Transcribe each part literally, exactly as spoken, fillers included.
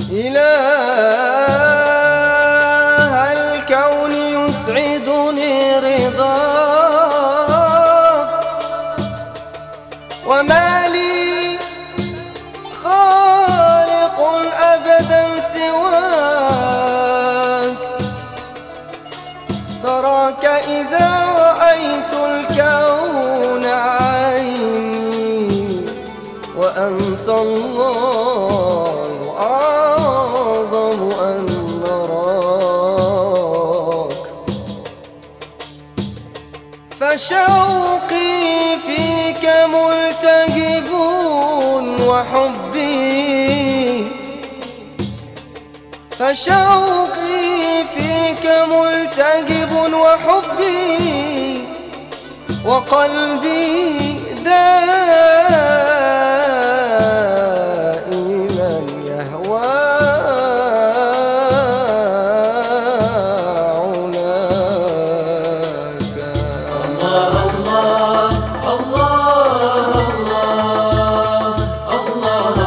إله الكون يسعدني رضاك، وما لي خالق أبدا سواك. تراك إذا رأيت الكون عيني، وأنت الله أعظم أن نراك. فشوقي فيك ملتهب وحبي، فشوقي فيك ملتهب وحبي، وقلبي دائما يهوى عناك. الله الله الله الله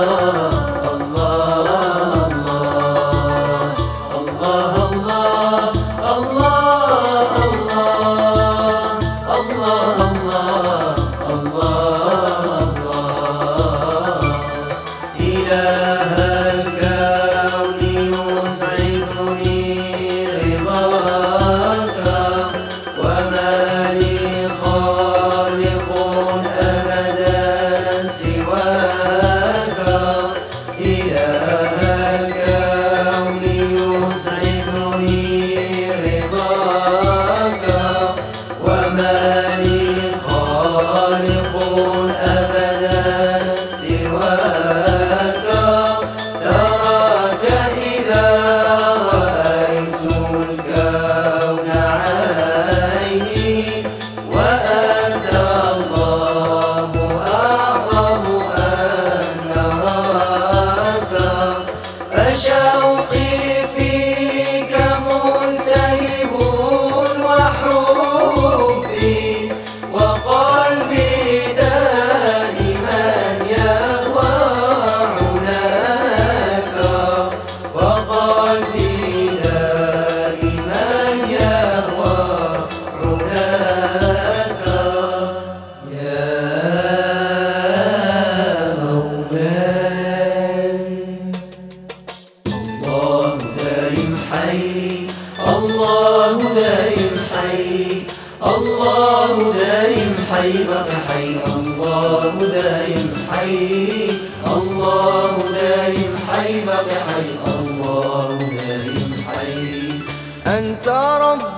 الله دايم حي بقى حي، الله دايم حي، الله دايم حي بقى حي، الله دايم حي. أنت رب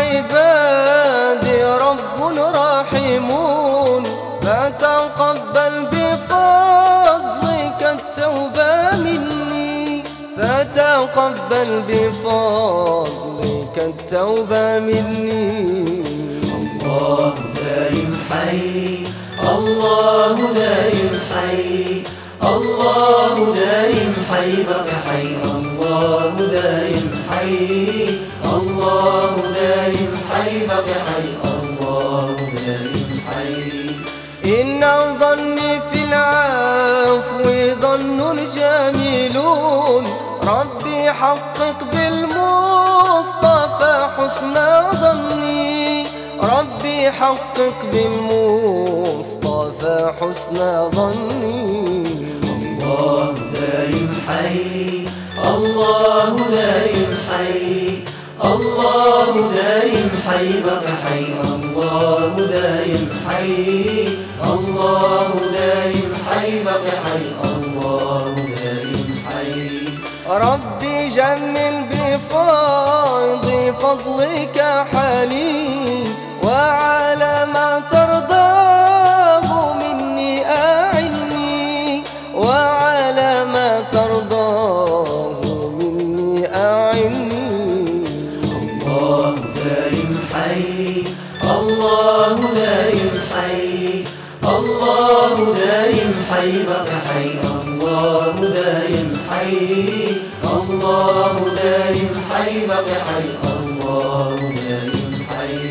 العباد رب رحيم، فتقبل بفضلك التوبة مني، فتقبل بفضلك التوبة مني. الله دايم حي، الله دايم حي، الله دايم حي بقى حي، الله دايم حي، الله دايم حي بقى حي، الله دايم حي. إن ظني في العفو ظن جميل، ربي حقق بالمصطفى حسن ظني، ربي حقق بالمصطفى حسن ظني. الله دايم حي، الله دايم حي، الله دايم حي بقى حي، الله دايم حي، الله دايم حي بقى حي، الله دايم حي. ربي جمل بفيض فضلك حالي، وعلى ما ترضاه مني أعني، وعلى ما ترضاه مني أعني. الله دايم حي، الله دايم حي، الله دايم حي بقى حي، الله دايم حي، الله دايم حي بقى حي، الله دايم حي.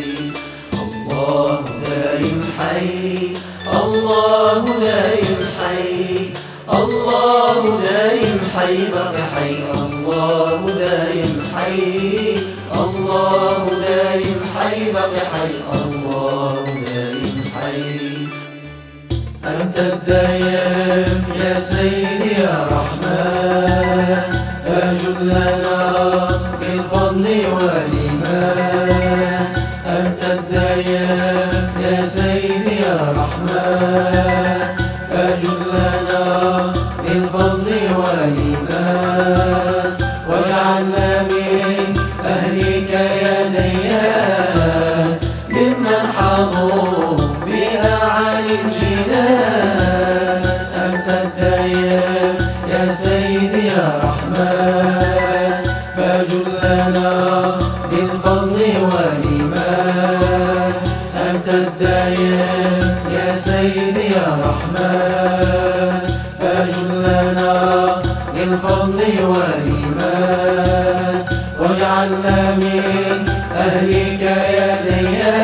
الله دايم حي، الله دايم حي، الله دايم حي حي بق حي الله دايم حي الله دايم حي بق حي الله دايم حي أنت الدايم يا سيدي يا رحمن فاجد لنا بالفضل والإيمان أنت الدايم يا سيدي يا رحمن فاجد لنا بالفضل والإيمان واجعلنا من أهلك يا ديان ممن حظوا بأعالي الجنان أنت الدايم يا سيدي يا رحمن فاجد لنا بالفضل والإيمان أنت الدايم يا سيدي يا رحمن فاجد لنا بالفضل والإيمان واجعلنا من أهلك يا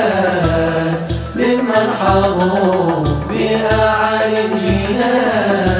ديان ممن حظوا بأعالي الجنان